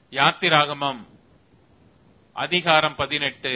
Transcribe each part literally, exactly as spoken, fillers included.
யாத்திராகமம் அதிகாரம் பதினெட்டு.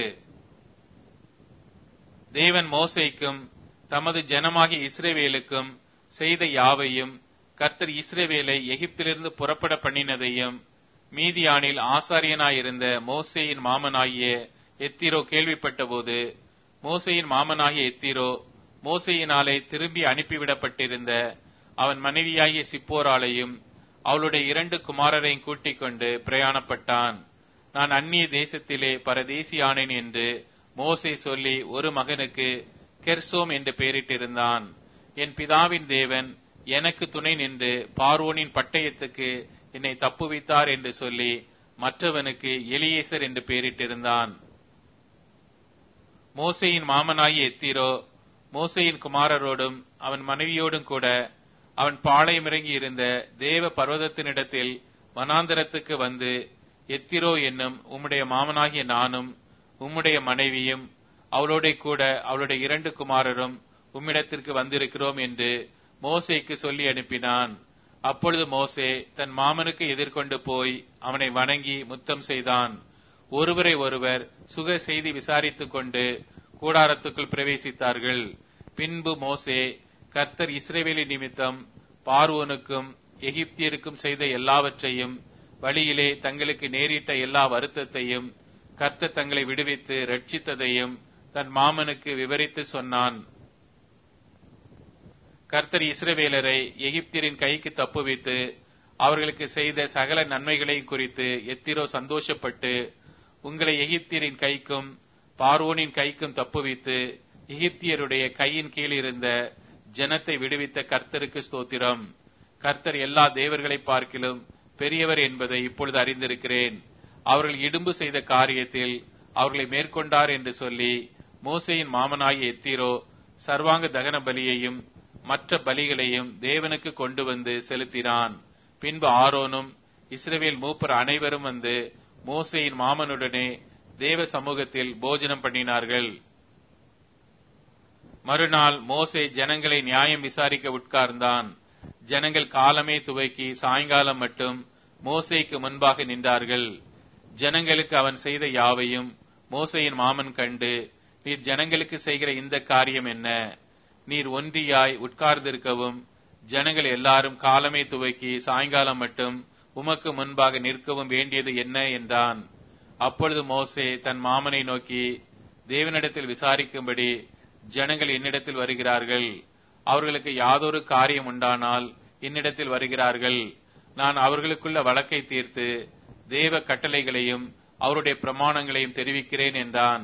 தேவன் மோசேக்கும் தமது ஜனமாகிய இஸ்ரவேலுக்கும் செய்த யாவையும், கர்த்தர் இஸ்ரவேலை எகிப்திலிருந்து புறப்பட பண்ணினதையும் மீதியானில் ஆசாரியனாயிருந்த மோசேயின் மாமனாகிய எத்திரோ கேள்விப்பட்டபோது, மோசேயின் மாமனாகிய எத்திரோ மோசேயினாலே திரும்பி அனுப்பிவிடப்பட்டிருந்த அவன் மனைவியாகிய சிப்போராளையும் அவளுடைய இரண்டு குமாரரையும் கூட்டிக் கொண்டு பிரயாணப்பட்டான். நான் அந்நிய தேசத்திலே பரதேசியானேன் என்று மோசே சொல்லி ஒரு மகனுக்கு கெர்சோம் என்று பெயரிட்டிருந்தான். என் பிதாவின் தேவன் எனக்கு துணை நின்று பார்வோனின் பட்டயத்துக்கு என்னை தப்புவித்தார் என்று சொல்லி மற்றவனுக்கு எலியேசர் என்று பெயரிட்டிருந்தான். மோசேயின் மாமனாகிய எத்திரோ மோசேயின் குமாரரோடும் அவன் மனைவியோடும் கூட அவன் பாளையமிறங்கி இருந்த தேவ பர்வதத்தினிடத்தில் வனாந்தரத்துக்கு வந்து, எத்திரோ என்னும் உம்முடைய மாமனாகிய நானும் உம்முடைய மனைவியும் அவளோட கூட அவளுடைய இரண்டு குமாரரும் உம்மிடத்திற்கு வந்திருக்கிறோம் என்று மோசேக்கு சொல்லி அனுப்பினான். அப்பொழுது மோசே தன் மாமனுக்கு எதிர்கொண்டு போய் அவனை வணங்கி முத்தம் செய்தான். ஒருவரை ஒருவர் சுக செய்தி விசாரித்துக் கொண்டு கூடாரத்துக்குள் பிரவேசித்தார்கள். பின்பு மோசே கர்த்தர் இஸ்ரவேலி நிமித்தம் பார்வோனுக்கும் எகிப்தியருக்கும் செய்த எல்லாவற்றையும், வழியிலே தங்களுக்கு நேரிட்ட எல்லா வருத்தத்தையும், கர்த்தர் தங்களை விடுவித்து ரட்சித்ததையும் தன் மாமனுக்கு விவரித்து சொன்னான். கர்த்தர் இஸ்ரவேலரை எகிப்தியரின் கைக்கு தப்புவித்து அவர்களுக்கு செய்த சகல நன்மைகளையும் குறித்து எத்திரோ சந்தோஷப்பட்டு, உங்களை எகிப்தியரின் கைக்கும் பார்வோனின் கைக்கும் தப்புவித்து எகிப்தியருடைய கையின் கீழ் இருந்த ஜனத்தை விடுவித்த கர்த்தருக்கு ஸ்தோத்திரம். கர்த்தர் எல்லா தேவர்களை பார்க்கிலும் பெரியவர் என்பதை இப்பொழுது அறிந்திருக்கிறேன். அவர்கள் இடும்பு செய்த காரியத்தில் அவர்களை மேற்கொண்டார் என்று சொல்லி மோசேயின் மாமனாகிய எத்திரோ சர்வாங்க தகன பலியையும் மற்ற பலிகளையும் தேவனுக்கு கொண்டு வந்து செலுத்தினான். பின்பு ஆரோனும் இஸ்ரவேல் மூப்பர் அனைவரும் வந்து மோசேயின் மாமனுடனே தேவ சமூகத்தில் போஜனம் பண்ணினார்கள். மறுநாள் மோசே ஜனங்களை நியாயம் விசாரிக்க உட்கார்ந்தான். ஜனங்கள் காலமே துவக்கி சாயங்காலம் மட்டும் மோசேக்கு முன்பாக நின்றார்கள். ஜனங்களுக்கு அவன் செய்த யாவையும் மோசேயின் மாமன் கண்டு, நீர் ஜனங்களுக்கு செய்கிற இந்த காரியம் என்ன? நீர் ஒன்றியாய் உட்கார்ந்திருக்கவும் ஜனங்கள் எல்லாரும் காலமே துவக்கி சாயங்காலம் மட்டும் உமக்கு முன்பாக நிற்கவும் வேண்டியது என்ன என்றான். அப்பொழுது மோசே தன் மாமனை நோக்கி, தேவனிடத்தில் விசாரிக்கும்படி ஜனங்கள் என்னிடத்தில் வருகிறார்கள். அவர்களுக்கு யாதொரு காரியம் உண்டானால் என்னிடத்தில் வருகிறார்கள். நான் அவர்களுக்குள்ள வழக்கை தீர்த்து தேவ கட்டளைகளையும் அவருடைய பிரமாணங்களையும் தெரிவிக்கிறேன் என்றான்.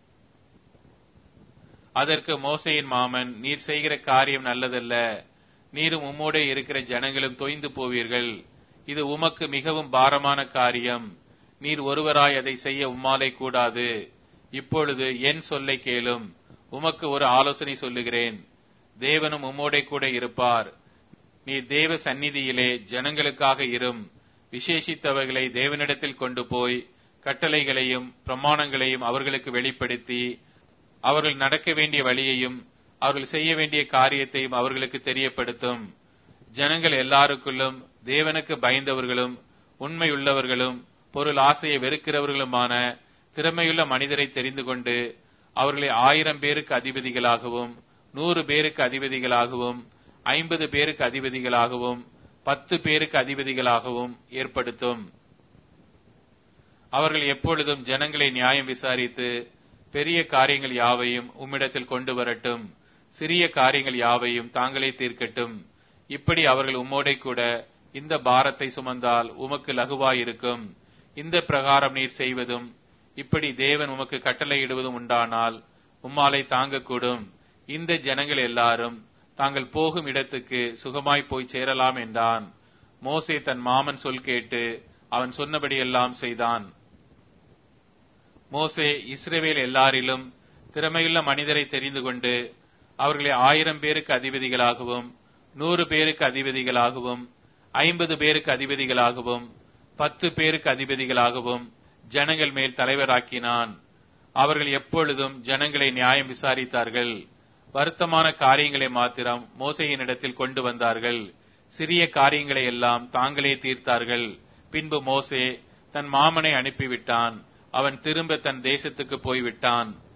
அதற்கு மோசேயின் மாமன், நீர் செய்கிற காரியம் நல்லதல்ல. நீரும் உம்மோடே இருக்கிற ஜனங்களும் தொய்ந்து போவீர்கள். இது உமக்கு மிகவும் பாரமான காரியம். நீர் ஒருவராய் அதை செய்ய உம்மாலே கூடாது. இப்பொழுது என் சொல்லை கேளும். உமக்கு ஒரு ஆலோசனை சொல்லுகிறேன். தேவனும் உம்மோடே கூட இருப்பார். நீ தேவ சந்நிதியிலே ஜனங்களுக்காக இரும். விசேஷித்தவர்களை தேவனிடத்தில் கொண்டு போய் கட்டளைகளையும் பிரமாணங்களையும் அவர்களுக்கு வெளிப்படுத்தி, அவர்கள் நடக்க வேண்டிய வழியையும் அவர்கள் செய்ய வேண்டிய காரியத்தையும் அவர்களுக்கு தெரியப்படுத்தும். ஜனங்கள் எல்லாருக்குள்ளும் தேவனுக்கு பயந்தவர்களும் உண்மையுள்ளவர்களும் பொருள் ஆசையை வெறுக்கிறவர்களுமான திறமையுள்ள மனிதரை தெரிந்து கொண்டு அவர்களை ஆயிரம் பேருக்கு அதிபதிகளாகவும் நூறு பேருக்கு அதிபதிகளாகவும் ஐம்பது பேருக்கு அதிபதிகளாகவும் பத்து பேருக்கு அதிபதிகளாகவும் ஏற்படுத்தும். அவர்கள் எப்பொழுதும் ஜனங்களை நியாயம் விசாரித்து பெரிய காரியங்கள் யாவையும் உம்மிடத்தில் கொண்டு வரட்டும், சிறிய காரியங்கள் யாவையும் தாங்களே தீர்க்கட்டும். இப்படி அவர்கள் உம்மோடே கூட இந்த பாரத்தை சுமந்தால் உமக்கு லகுவாயிருக்கும். இந்த பிரகாரம் நீர் செய்வதும் இப்படி தேவன் உமக்கு கட்டளையிடுவதும் உண்டானால் உம்மாலை தாங்கக்கூடும். இந்த ஜனங்கள் எல்லாரும் தாங்கள் போகும் இடத்துக்கு சுகமாய் போய் சேரலாம் என்றான். மோசே தன் மாமன் சொல் கேட்டு அவன் சொன்னபடியெல்லாம் செய்தான். மோசே இஸ்ரவேல் எல்லாரிலும் திறமையுள்ள மனிதரை தெரிந்து கொண்டு அவர்களை ஆயிரம் பேருக்கு அதிபதிகளாகவும் நூறு பேருக்கு அதிபதிகளாகவும் ஐம்பது பேருக்கு அதிபதிகளாகவும் பத்து பேருக்கு அதிபதிகளாகவும் ஜனங்கள் மேல் தலைவராக்கினான். அவர்கள் எப்பொழுதும் ஜனங்களை நியாயம் விசாரித்தார்கள். வருத்தமான காரியங்களை மாத்திரம் மோசேயினிடத்தில் கொண்டு வந்தார்கள். சிறிய காரியங்களை எல்லாம் தாங்களே தீர்த்தார்கள். பின்பு மோசே தன் மாமனை அனுப்பிவிட்டான். அவன் திரும்ப தன் தேசத்துக்கு போய்விட்டான்.